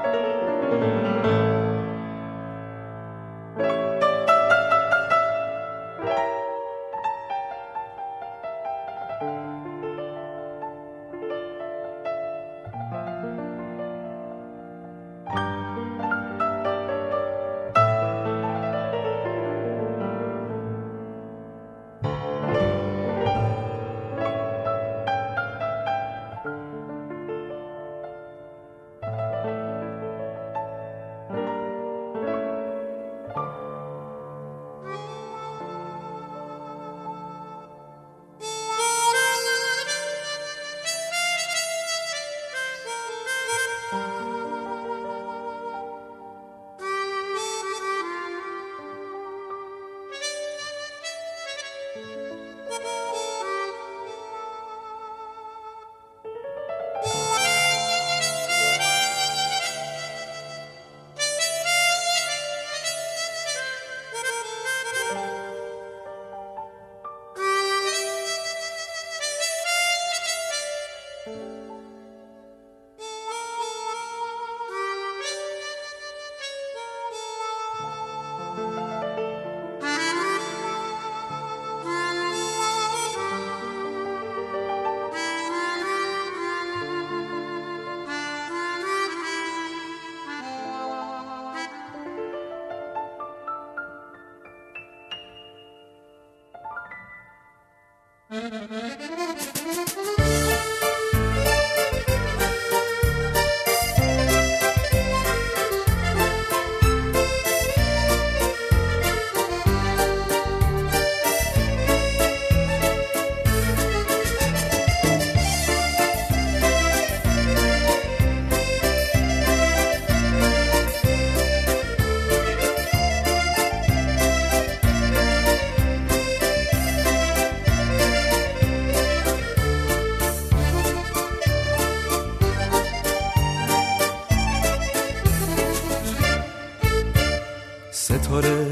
ستاره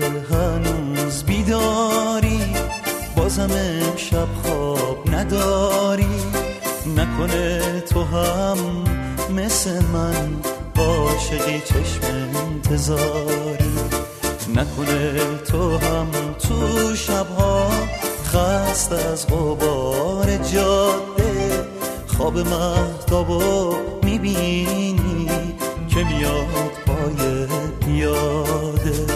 هنوز بیداری، بازم امشب خواب نداری. نکنه تو هم مثل من عاشقی چشم انتظاری. نکنه تو هم تو شبها خسته از غبار جاده خواب مهتابو میبینی که میاد پای پیاده.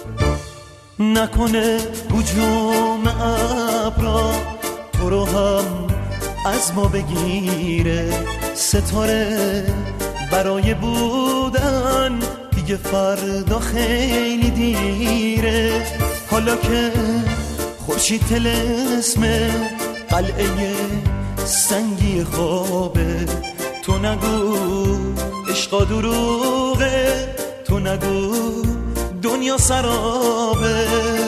نکنه هجوم ابرا تو رو هم از ما بگیره. ستاره برای بودن دیگه فردا خیلی دیره. حالا که خورشید طلسم قلعه سنگی خوابه، تو نگو عشقا دروغه، تو نگو دنیا سرابه.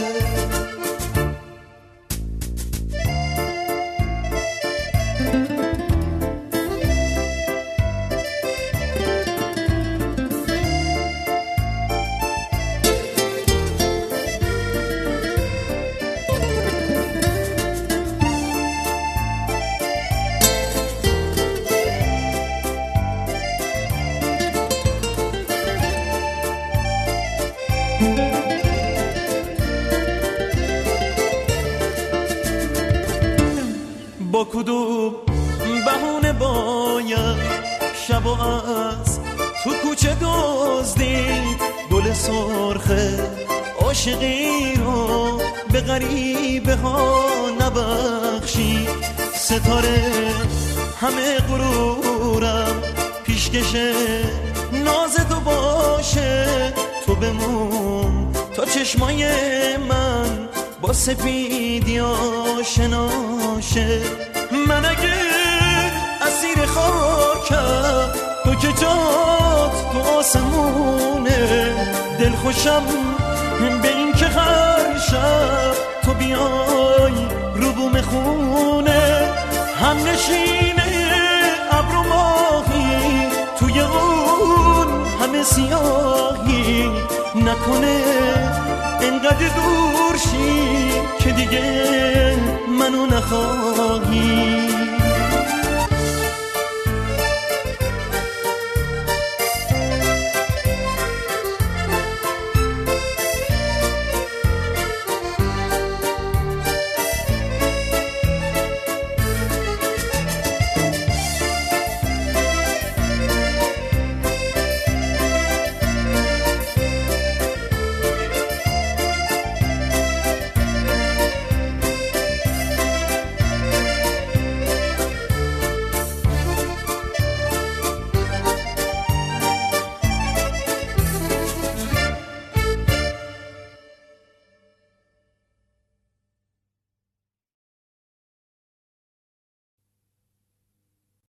با کدوم بهونه باید شب و از تو کوچه دزدید گل سرخه عاشقی رو به غریبه ها نبخشی. ستاره همه غرورم پیشکشه ناز تو باشه، تو بمون تا چشمای من با سپیدی آشناشه. من اگه اسیر خاکم تو که جات تو آسمونه، دل خوشم به این که هر شب تو بیای رو بوم خونه. هم نشینه ابر و ماهی توی اون همه سیاهی، نکنه اینقدر دور شی که دیگه منو نخواهی.